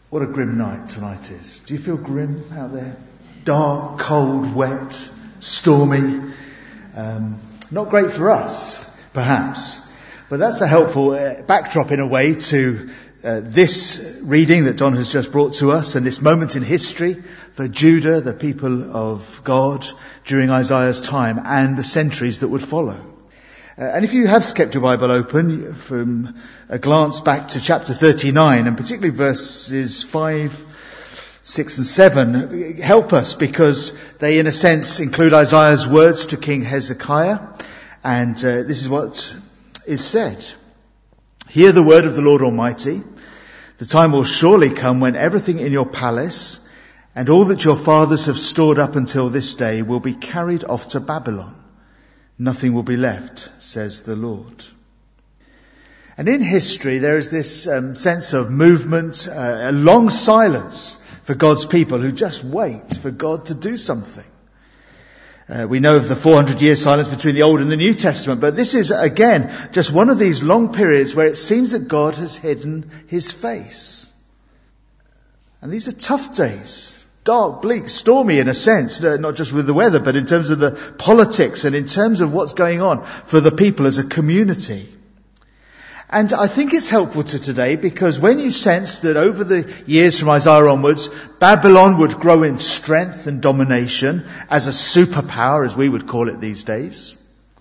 What a grim night tonight is. Do you feel grim out there? Dark, cold, wet, stormy. Not great for us, perhaps. But that's a helpful backdrop in a way to this reading that Don has just brought to us and this moment in history for Judah, the people of God during Isaiah's time and the centuries that would follow. And if you have kept your Bible open, from a glance back to chapter 39, and particularly verses 5, 6 and 7, help us because they in a sense include Isaiah's words to King Hezekiah. And this is what is said. Hear the word of the Lord Almighty. The time will surely come when everything in your palace and all that your fathers have stored up until this day will be carried off to Babylon. Nothing will be left, says the Lord. And in history, there is this sense of movement, a long silence for God's people who just wait for God to do something. We know of the 400-year silence between the Old and the New Testament, but this is, again, just one of these long periods where it seems that God has hidden his face. And these are tough days. Dark, bleak, stormy in a sense, not just with the weather, but in terms of the politics and in terms of what's going on for the people as a community. And I think it's helpful to today because when you sense that over the years from Isaiah onwards, Babylon would grow in strength and domination as a superpower, as we would call it these days.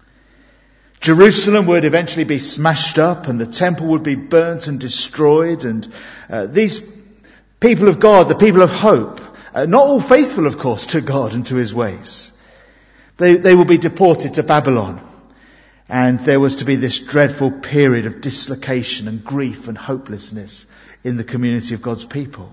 Jerusalem would eventually be smashed up and the temple would be burnt and destroyed. And these people of God, the people of hope, not all faithful, of course, to God and to his ways. They will be deported to Babylon. And there was to be this dreadful period of dislocation and grief and hopelessness in the community of God's people.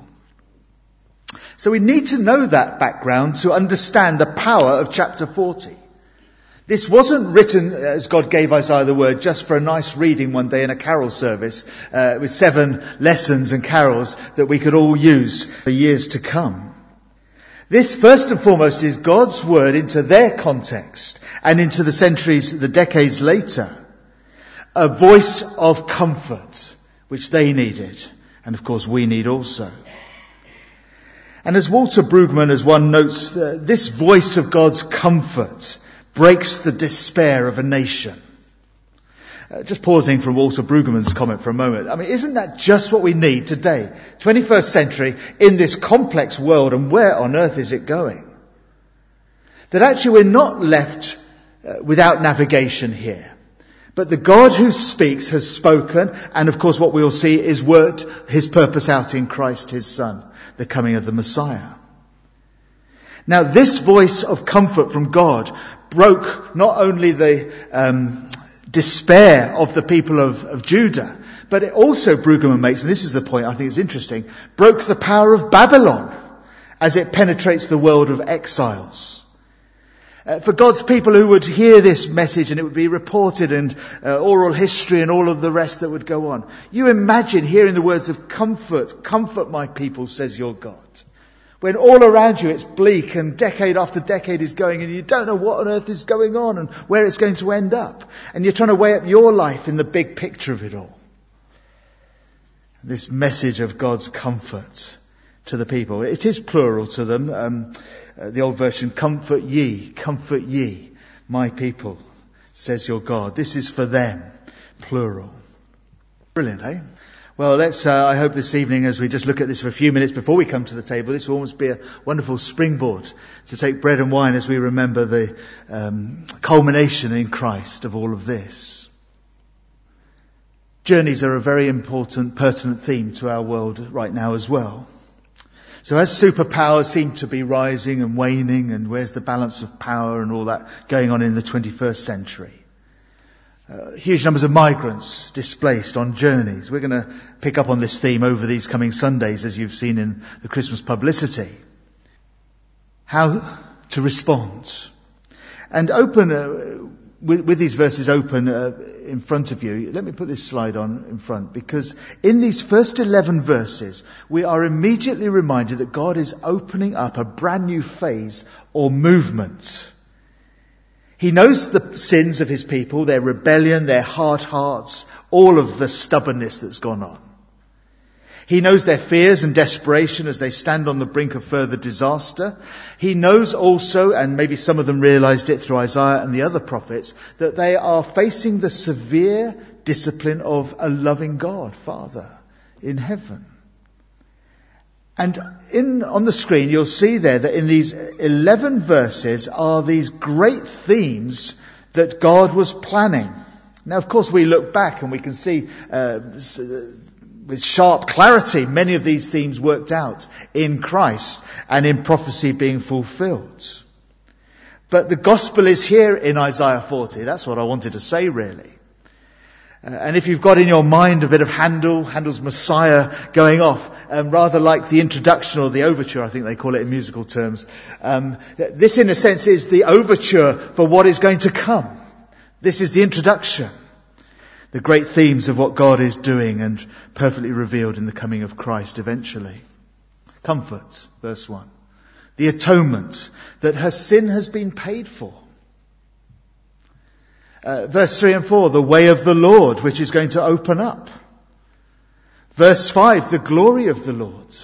So we need to know that background to understand the power of chapter 40. This wasn't written as God gave Isaiah the word just for a nice reading one day in a carol service with 7 lessons and carols that we could all use for years to come. This, first and foremost, is God's word into their context and into the centuries, the decades later. A voice of comfort, which they needed. And of course, we need also. And as Walter Brueggemann, as one notes, this voice of God's comfort breaks the despair of a nation. Just pausing from Walter Brueggemann's comment for a moment. I mean, isn't that just what we need today? 21st century in this complex world, and where on earth is it going? That actually we're not left without navigation here. But the God who speaks has spoken, and of course what we will see is worked his purpose out in Christ his Son, the coming of the Messiah. Now this voice of comfort from God broke not only the despair of the people of Judah, but it also, Brueggemann makes, and this is the point I think is interesting, broke the power of Babylon as it penetrates the world of exiles. For God's people who would hear this message and it would be reported and oral history and all of the rest that would go on. You imagine hearing the words of comfort, comfort my people, says your God. When all around you it's bleak and decade after decade is going and you don't know what on earth is going on and where it's going to end up. And you're trying to weigh up your life in the big picture of it all. This message of God's comfort to the people. It is plural to them. The old version, comfort ye, my people, says your God. This is for them, plural. Brilliant, eh? Well, let's, I hope this evening, as we just look at this for a few minutes before we come to the table, this will almost be a wonderful springboard to take bread and wine as we remember the culmination in Christ of all of this. Journeys are a very important, pertinent theme to our world right now as well. So as superpowers seem to be rising and waning, and where's the balance of power and all that going on in the 21st century? Huge numbers of migrants displaced on journeys. We're going to pick up on this theme over these coming Sundays, as you've seen in the Christmas publicity. How to respond. And open, with these verses open in front of you, let me put this slide on in front, because in these first 11 verses, we are immediately reminded that God is opening up a brand new phase or movement. He knows the sins of his people, their rebellion, their hard hearts, all of the stubbornness that's gone on. He knows their fears and desperation as they stand on the brink of further disaster. He knows also, and maybe some of them realized it through Isaiah and the other prophets, that they are facing the severe discipline of a loving God, Father, in heaven. And on the screen, you'll see there that in these 11 verses are these great themes that God was planning. Now, of course, we look back and we can see with sharp clarity many of these themes worked out in Christ and in prophecy being fulfilled. But the gospel is here in Isaiah 40. That's what I wanted to say, really. And if you've got in your mind a bit of Handel's Messiah going off, rather like the introduction or the overture, I think they call it in musical terms, this in a sense is the overture for what is going to come. This is the introduction. The great themes of what God is doing and perfectly revealed in the coming of Christ eventually. Comfort, verse 1. The atonement, that her sin has been paid for. Verse 3 and 4, the way of the Lord, which is going to open up. Verse 5, the glory of the Lord.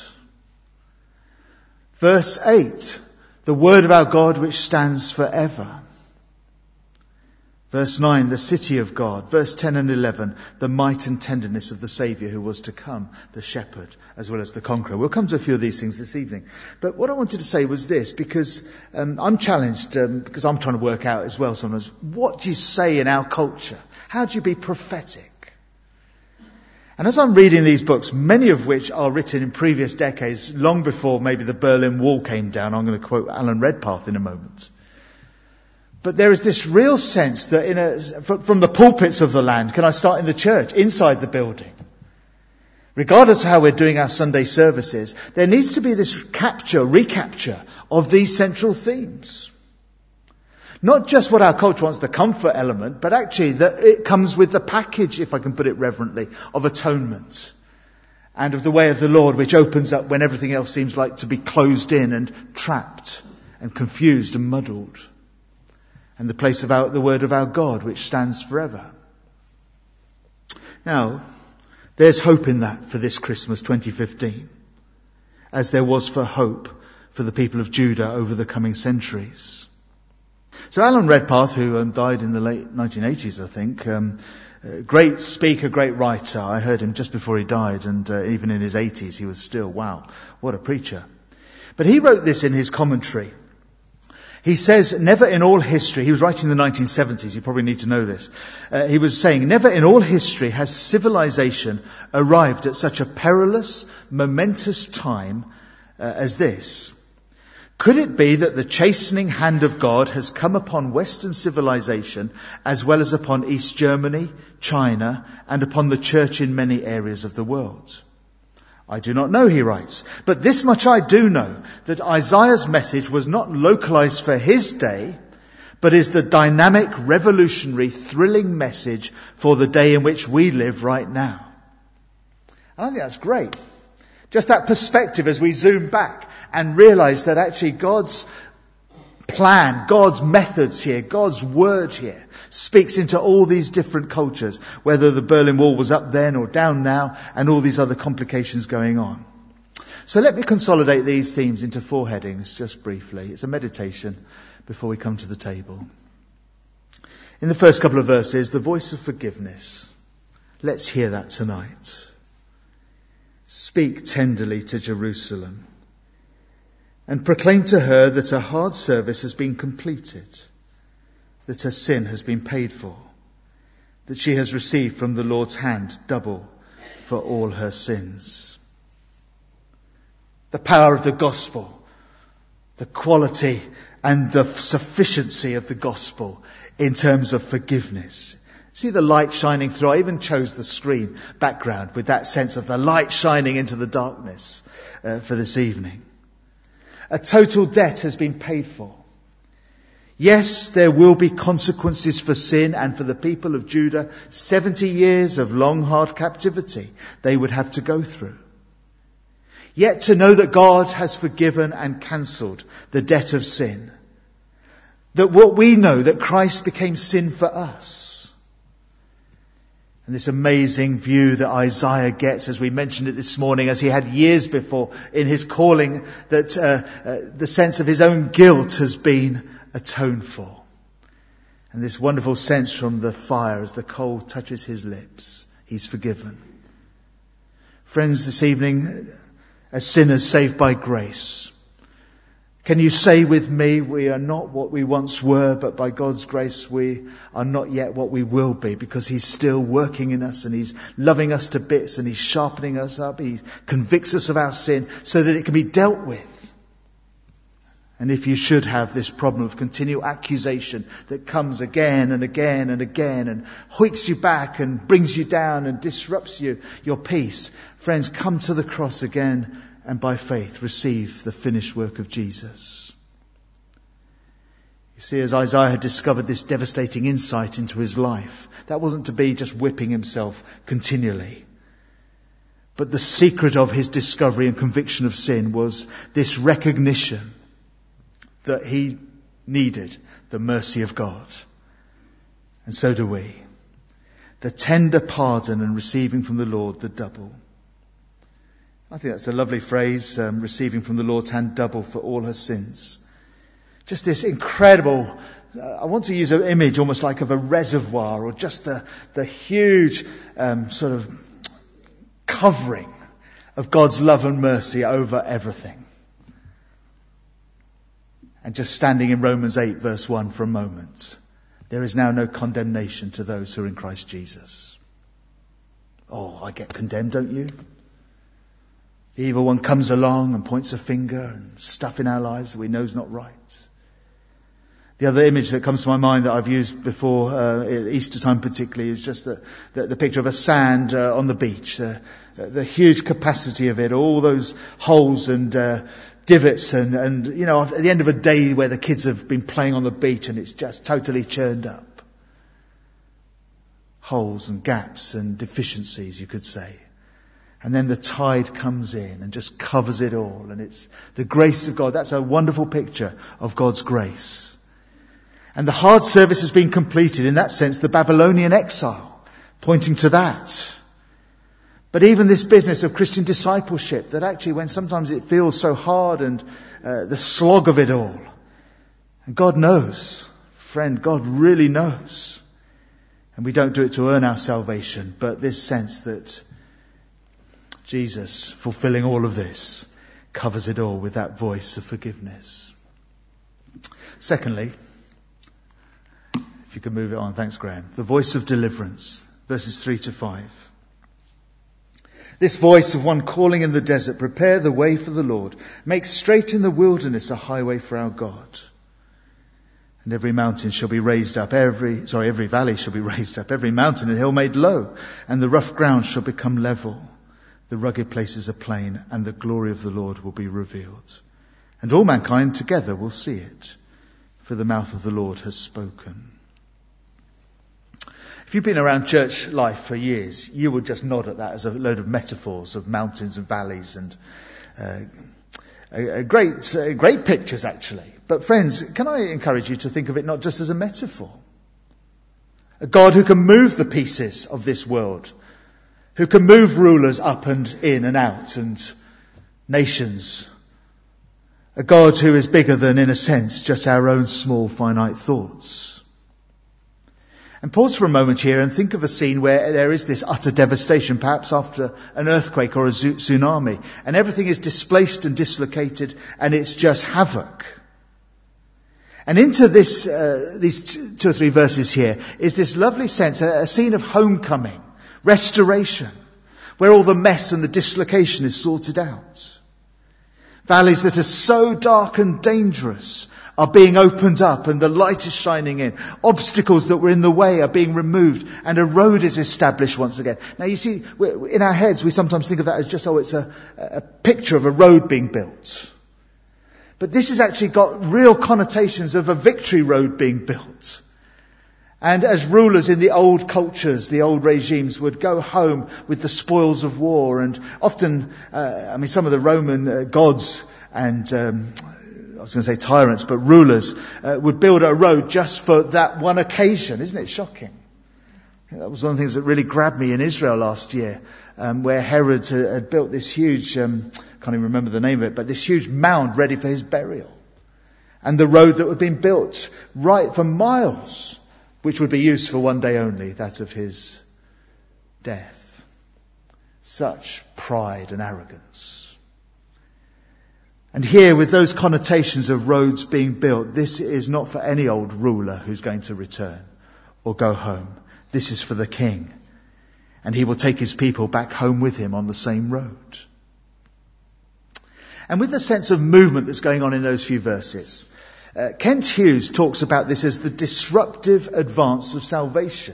Verse 8, the word of our God which stands forever. Verse 9, the city of God. Verse 10 and 11, the might and tenderness of the Saviour who was to come, the shepherd, as well as the conqueror. We'll come to a few of these things this evening. But what I wanted to say was this, because I'm challenged, because I'm trying to work out as well sometimes, what do you say in our culture? How do you be prophetic? And as I'm reading these books, many of which are written in previous decades, long before maybe the Berlin Wall came down, I'm going to quote Alan Redpath in a moment. But there is this real sense that from the pulpits of the land, can I start in the church, inside the building? Regardless of how we're doing our Sunday services, there needs to be this recapture of these central themes. Not just what our culture wants, the comfort element, but actually that it comes with the package, if I can put it reverently, of atonement. And of the way of the Lord, which opens up when everything else seems like to be closed in and trapped and confused and muddled. And the place of the word of our God, which stands forever. Now, there's hope in that for this Christmas 2015, as there was for hope for the people of Judah over the coming centuries. So Alan Redpath, who died in the late 1980s, I think, great speaker, great writer. I heard him just before he died, and even in his 80s, he was still, wow, what a preacher. But he wrote this in his commentary. He says, never in all history, he was writing in the 1970s, you probably need to know this. He was saying, never in all history has civilization arrived at such a perilous, momentous time as this. Could it be that the chastening hand of God has come upon Western civilization as well as upon East Germany, China, and upon the church in many areas of the world? I do not know, he writes, but this much I do know, that Isaiah's message was not localized for his day, but is the dynamic, revolutionary, thrilling message for the day in which we live right now. And I think that's great. Just that perspective as we zoom back and realize that actually God's plan, God's methods here, God's word here speaks into all these different cultures, whether the Berlin Wall was up then or down now, and all these other complications going on. So let me consolidate these themes into 4 headings, just briefly. It's a meditation before we come to the table. In the first couple of verses, the voice of forgiveness. Let's hear that tonight. Speak tenderly to Jerusalem, and proclaim to her that her hard service has been completed, that her sin has been paid for, that she has received from the Lord's hand double for all her sins. The power of the gospel, the quality and the sufficiency of the gospel in terms of forgiveness. See the light shining through. I even chose the screen background with that sense of the light shining into the darkness for this evening. A total debt has been paid for. Yes, there will be consequences for sin and for the people of Judah. 70 years of long, hard captivity they would have to go through. Yet to know that God has forgiven and cancelled the debt of sin. That what we know, that Christ became sin for us. And this amazing view that Isaiah gets, as we mentioned it this morning, as he had years before in his calling, that the sense of his own guilt has been atoned for. And this wonderful sense from the fire as the coal touches his lips, he's forgiven. Friends, this evening, as sinners saved by grace, can you say with me, we are not what we once were, but by God's grace we are not yet what we will be, because he's still working in us and he's loving us to bits and he's sharpening us up. He convicts us of our sin so that it can be dealt with. And if you should have this problem of continual accusation that comes again and again and again and hoiks you back and brings you down and disrupts your peace, friends, come to the cross again and by faith receive the finished work of Jesus. You see, as Isaiah had discovered this devastating insight into his life, that wasn't to be just whipping himself continually. But the secret of his discovery and conviction of sin was this recognition that he needed the mercy of God. And so do we. The tender pardon and receiving from the Lord the double. I think that's a lovely phrase, receiving from the Lord's hand double for all her sins. Just this incredible, I want to use an image almost like of a reservoir, or just the huge sort of covering of God's love and mercy over everything. And just standing in Romans 8 verse 1 for a moment. There is now no condemnation to those who are in Christ Jesus. Oh, I get condemned, don't you? The evil one comes along and points a finger and stuff in our lives that we know is not right. The other image that comes to my mind that I've used before, at Easter time particularly, is just the picture of a sand on the beach. The huge capacity of it, all those holes and divots and you know, at the end of a day where the kids have been playing on the beach and it's just totally churned up. Holes and gaps and deficiencies, you could say. And then the tide comes in and just covers it all. And it's the grace of God. That's a wonderful picture of God's grace. And the hard service has been completed. In that sense, the Babylonian exile, pointing to that. But even this business of Christian discipleship, that actually when sometimes it feels so hard and the slog of it all. And God knows. Friend, God really knows. And we don't do it to earn our salvation. But this sense that Jesus, fulfilling all of this, covers it all with that voice of forgiveness. Secondly, if you can move it on, thanks Graham. The voice of deliverance, verses 3 to 5. This voice of one calling in the desert, prepare the way for the Lord. Make straight in the wilderness a highway for our God. And every mountain shall be raised up, every valley shall be raised up, every mountain and hill made low, and the rough ground shall become level. The rugged places are plain, and the glory of the Lord will be revealed. And all mankind together will see it, for the mouth of the Lord has spoken. If you've been around church life for years, you would just nod at that as a load of metaphors of mountains and valleys and great pictures actually. But friends, can I encourage you to think of it not just as a metaphor? A God who can move the pieces of this world, who can move rulers up and in and out and nations. A God who is bigger than, in a sense, just our own small finite thoughts. And pause for a moment here and think of a scene where there is this utter devastation, perhaps after an earthquake or a tsunami, and everything is displaced and dislocated and it's just havoc. And into this, these 2 or 3 verses here is this lovely sense, a scene of homecoming, restoration, where all the mess and the dislocation is sorted out. Valleys that are so dark and dangerous are being opened up and the light is shining in. Obstacles that were in the way are being removed and a road is established once again. Now you see, in our heads we sometimes think of that as just, it's a picture of a road being built. But this has actually got real connotations of a victory road being built. And as rulers in the old cultures, the old regimes would go home with the spoils of war, and often, some of the Roman gods and, I was going to say tyrants, but rulers would build a road just for that one occasion. Isn't it shocking? That was one of the things that really grabbed me in Israel last year, where Herod had built this huge, can't even remember the name of it, but this huge mound ready for his burial. And the road that had been built right for miles, which would be used for one day only, that of his death. Such pride and arrogance. And here, with those connotations of roads being built, this is not for any old ruler who's going to return or go home. This is for the king. And he will take his people back home with him on the same road. And with the sense of movement that's going on in those few verses, Kent Hughes talks about this as the disruptive advance of salvation.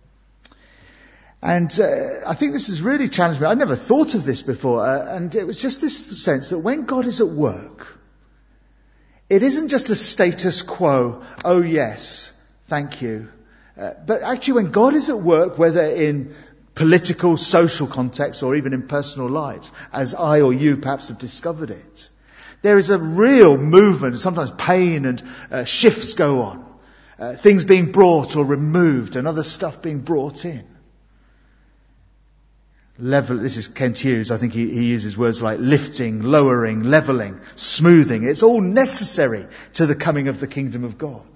And I think this has really challenged me. I never thought of this before. And it was just this sense that when God is at work, it isn't just a status quo, oh yes, thank you. But actually when God is at work, whether in political, social contexts or even in personal lives, as I or you perhaps have discovered it, there is a real movement, sometimes pain and shifts go on. Things being brought or removed and other stuff being brought in. This is Kent Hughes. I think he uses words like lifting, lowering, levelling, smoothing. It's all necessary to the coming of the kingdom of God.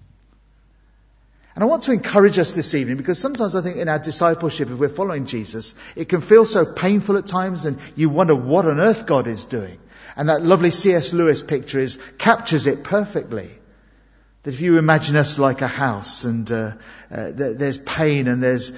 And I want to encourage us this evening, because sometimes I think in our discipleship, if we're following Jesus, it can feel so painful at times and you wonder what on earth God is doing. And that lovely C.S. Lewis picture captures it perfectly. That if you imagine us like a house and there's pain and there's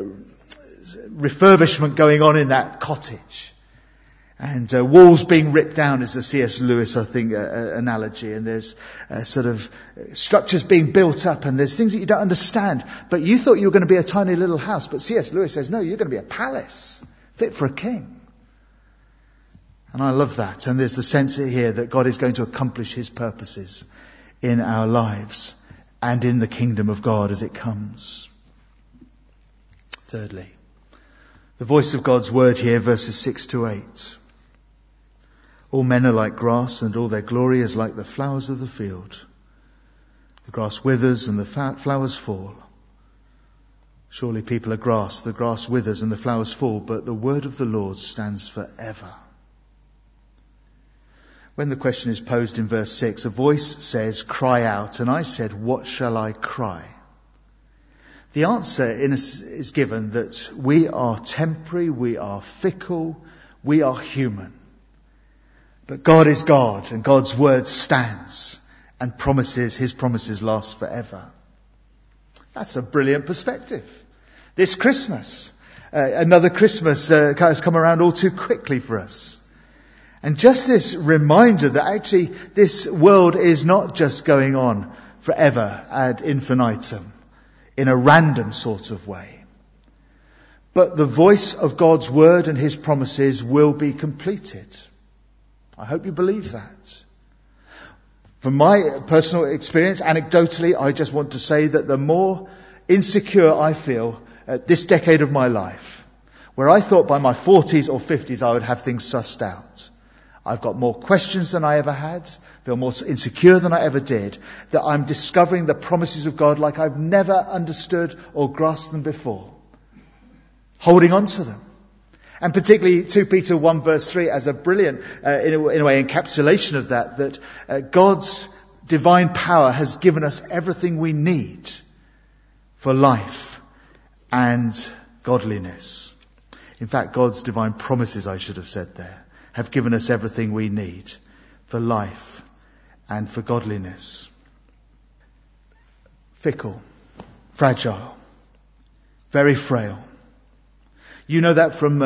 refurbishment going on in that cottage. And walls being ripped down is the C.S. Lewis, I think, analogy. And there's sort of structures being built up and there's things that you don't understand. But you thought you were going to be a tiny little house. But C.S. Lewis says, no, you're going to be a palace fit for a king. And I love that. And there's the sense here that God is going to accomplish his purposes in our lives and in the kingdom of God as it comes. Thirdly, the voice of God's word here, verses 6 to 8. All men are like grass, and all their glory is like the flowers of the field. The grass withers and the flowers fall. Surely people are grass, the grass withers and the flowers fall, but the word of the Lord stands forever. When the question is posed in verse 6, a voice says, cry out, and I said, what shall I cry? The answer is given that we are temporary, we are fickle, we are human. But God is God, and God's word stands and his promises last forever. That's a brilliant perspective. This Christmas, another Christmas has come around all too quickly for us. And just this reminder that actually this world is not just going on forever ad infinitum in a random sort of way. But the voice of God's word and his promises will be completed. I hope you believe that. From my personal experience, anecdotally, I just want to say that the more insecure I feel at this decade of my life, where I thought by my 40s or 50s I would have things sussed out, I've got more questions than I ever had, feel more insecure than I ever did, that I'm discovering the promises of God like I've never understood or grasped them before. Holding on to them. And particularly 2 Peter 1 verse 3 as a brilliant, in a way, encapsulation of that God's divine power has given us everything we need for life and godliness. In fact, God's divine promises, I should have said there, have given us everything we need for life and for godliness. Fickle, fragile, very frail. You know that from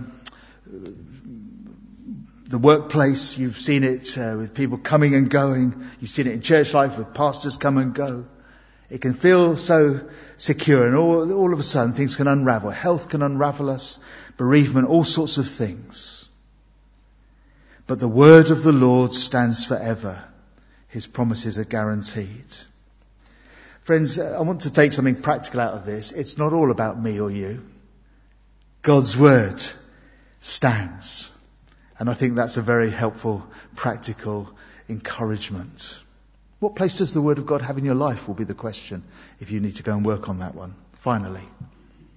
the workplace. You've seen it with people coming and going. You've seen it in church life with pastors come and go. It can feel so secure, and all of a sudden things can unravel. Health can unravel us, bereavement, all sorts of things. But the word of the Lord stands forever. His promises are guaranteed. Friends, I want to take something practical out of this. It's not all about me or you. God's word stands. And I think that's a very helpful, practical encouragement. What place does the word of God have in your life will be the question, if you need to go and work on that one. Finally,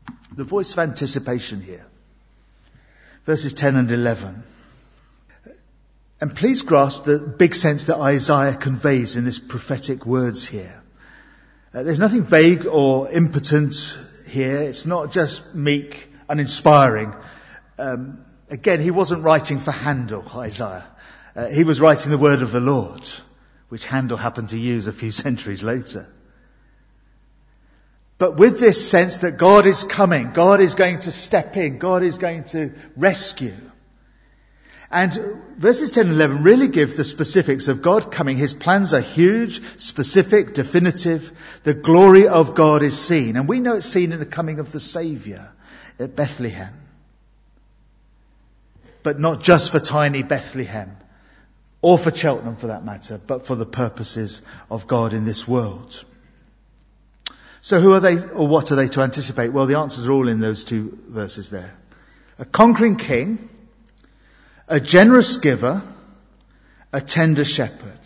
The voice of anticipation here. Verses 10 and 11. And please grasp the big sense that Isaiah conveys in this prophetic words here. There's nothing vague or impotent here. It's not just meek, uninspiring. Again, he wasn't writing for Handel, Isaiah. He was writing the word of the Lord, which Handel happened to use a few centuries later. But with this sense that God is coming, God is going to step in, God is going to rescue. And verses 10 and 11 really give the specifics of God coming. His plans are huge, specific, definitive. The glory of God is seen. And we know it's seen in the coming of the Saviour at Bethlehem. But not just for tiny Bethlehem, or for Cheltenham for that matter, but for the purposes of God in this world. So who are they, or what are they to anticipate? Well, the answers are all in those two verses there. A conquering king, a generous giver, a tender shepherd.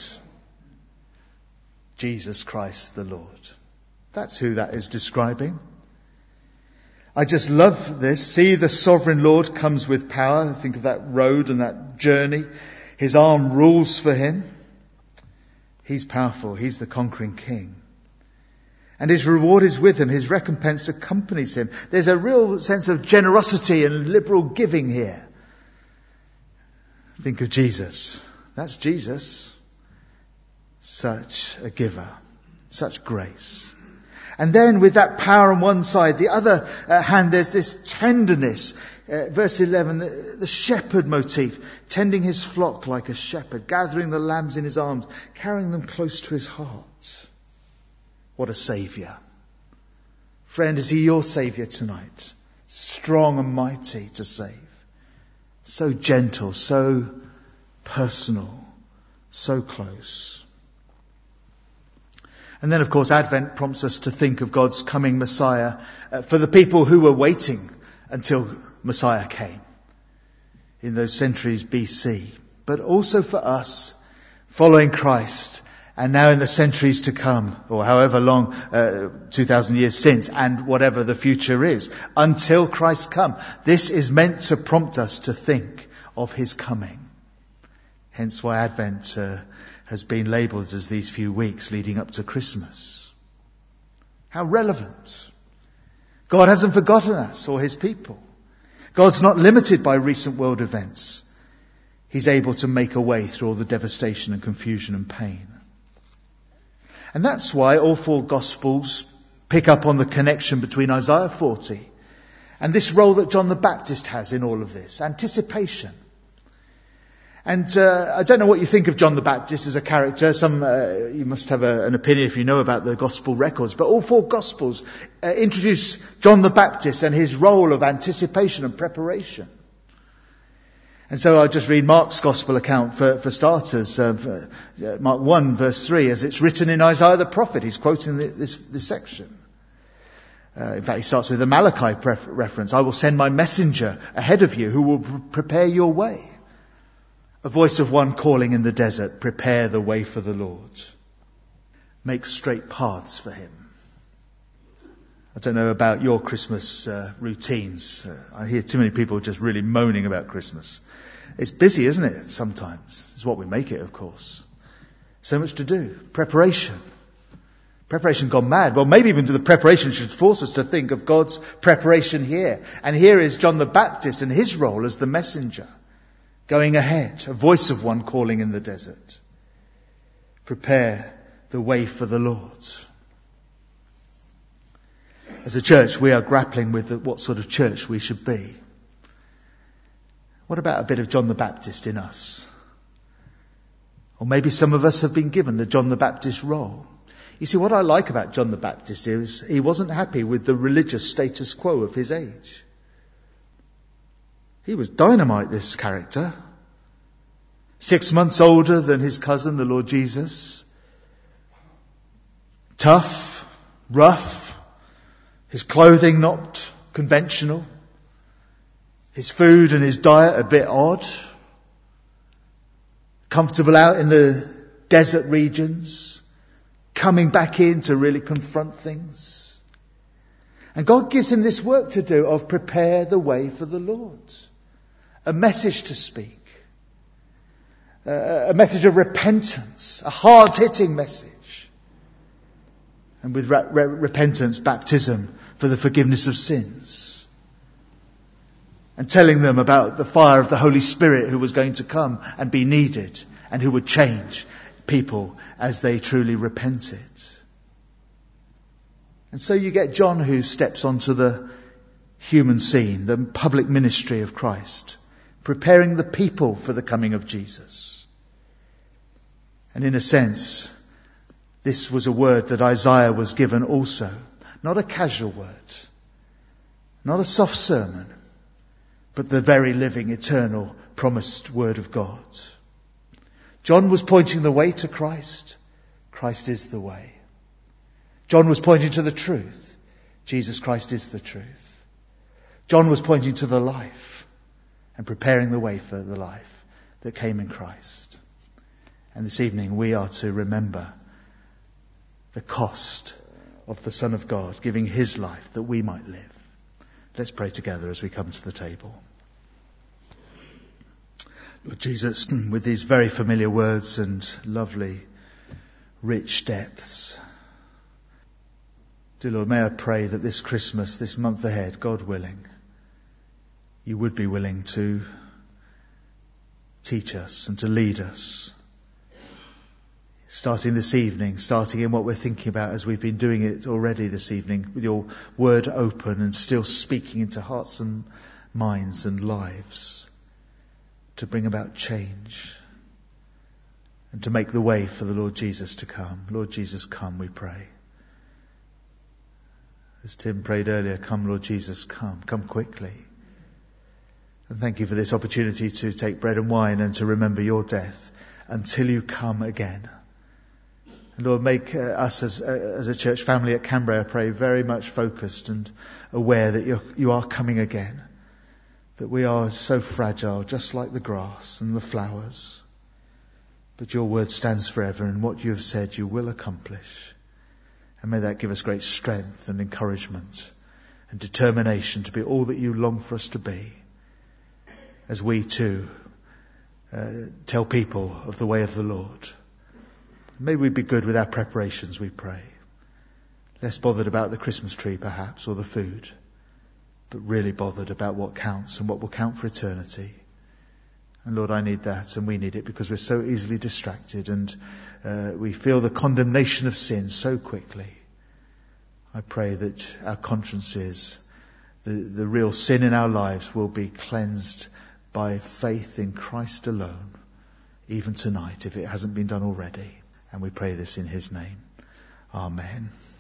Jesus Christ the Lord. That's who that is describing. I just love this. See, the sovereign Lord comes with power. Think of that road and that journey. His arm rules for him. He's powerful. He's the conquering king. And his reward is with him. His recompense accompanies him. There's a real sense of generosity and liberal giving here. Think of Jesus. That's Jesus. Such a giver. Such grace. And then with that power on one side, the other hand, there's this tenderness. Verse 11, the shepherd motif. Tending his flock like a shepherd. Gathering the lambs in his arms. Carrying them close to his heart. What a saviour. Friend, is he your saviour tonight? Strong and mighty to save. So gentle, so personal, so close. And then, of course, Advent prompts us to think of God's coming Messiah for the people who were waiting until Messiah came in those centuries BC. But also for us, following Christ, and now in the centuries to come, or however long, 2,000 years since, and whatever the future is, until Christ come. This is meant to prompt us to think of his coming. Hence why Advent has been labelled as these few weeks leading up to Christmas. How relevant. God hasn't forgotten us or his people. God's not limited by recent world events. He's able to make a way through all the devastation and confusion and pain. And that's why all four Gospels pick up on the connection between Isaiah 40 and this role that John the Baptist has in all of this. Anticipation. And I don't know what you think of John the Baptist as a character. You must have an opinion if you know about the Gospel records. But all four Gospels introduce John the Baptist and his role of anticipation and preparation. And so I'll just read Mark's Gospel account for starters. Mark 1 verse 3, as it's written in Isaiah the prophet. He's quoting this section. In fact, he starts with a Malachi reference. I will send my messenger ahead of you who will prepare your way. A voice of one calling in the desert, prepare the way for the Lord. Make straight paths for him. I don't know about your Christmas routines. I hear too many people just really moaning about Christmas. It's busy, isn't it, sometimes? It's what we make it, of course. So much to do. Preparation. Preparation gone mad. Well, maybe even the preparation should force us to think of God's preparation here. And here is John the Baptist and his role as the messenger. Going ahead, a voice of one calling in the desert. Prepare the way for the Lord. As a church, we are grappling with what sort of church we should be. What about a bit of John the Baptist in us? Or maybe some of us have been given the John the Baptist role. You see, what I like about John the Baptist is he wasn't happy with the religious status quo of his age. He was dynamite, this character. 6 months older than his cousin, the Lord Jesus. Tough, rough. His clothing not conventional. His food and his diet a bit odd. Comfortable out in the desert regions. Coming back in to really confront things. And God gives him this work to do of prepare the way for the Lord. A message to speak. A message of repentance. A hard-hitting message. And with repentance, baptism for the forgiveness of sins. And telling them about the fire of the Holy Spirit who was going to come and be needed and who would change people as they truly repented. And so you get John who steps onto the human scene, the public ministry of Christ, preparing the people for the coming of Jesus. And in a sense, this was a word that Isaiah was given also. Not a casual word, not a soft sermon, but the very living, eternal, promised word of God. John was pointing the way to Christ. Christ is the way. John was pointing to the truth. Jesus Christ is the truth. John was pointing to the life and preparing the way for the life that came in Christ. And this evening we are to remember the cost of the Son of God giving his life that we might live. Let's pray together as we come to the table. Lord Jesus, with these very familiar words and lovely, rich depths, dear Lord, may I pray that this Christmas, this month ahead, God willing, you would be willing to teach us and to lead us. Starting this evening, starting in what we're thinking about as we've been doing it already this evening, with your word open and still speaking into hearts and minds and lives to bring about change and to make the way for the Lord Jesus to come. Lord Jesus, come, we pray. As Tim prayed earlier, come Lord Jesus, come quickly. And thank you for this opportunity to take bread and wine and to remember your death until you come again. And Lord, make us as a church family at Canberra, I pray, very much focused and aware that you are coming again. That we are so fragile, just like the grass and the flowers. But your word stands forever, and what you have said you will accomplish. And may that give us great strength and encouragement and determination to be all that you long for us to be. As we too tell people of the way of the Lord. May we be good with our preparations, we pray. Less bothered about the Christmas tree perhaps, or the food, but really bothered about what counts and what will count for eternity. And Lord, I need that, and we need it because we're so easily distracted and we feel the condemnation of sin so quickly. I pray that our consciences, the real sin in our lives, will be cleansed by faith in Christ alone, even tonight, if it hasn't been done already. And we pray this in his name. Amen.